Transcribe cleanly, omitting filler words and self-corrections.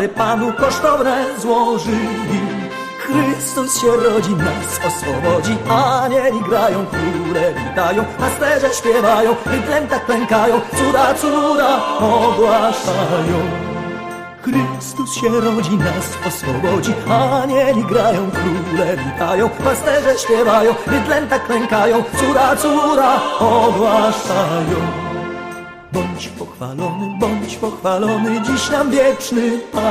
dary Panu kosztowne złożyli. Chrystus się rodzi, nas oswobodzi, anieli grają, króle witają, pasterze śpiewają, w klętach klękają, cuda, cuda ogłaszają. Chrystus się rodzi, nas oswobodzi, anieli grają, króle witają, pasterze śpiewają, w klętach klękają, cuda, cuda ogłaszają. Bądź pochwalony, dziś nam wieczny Pan.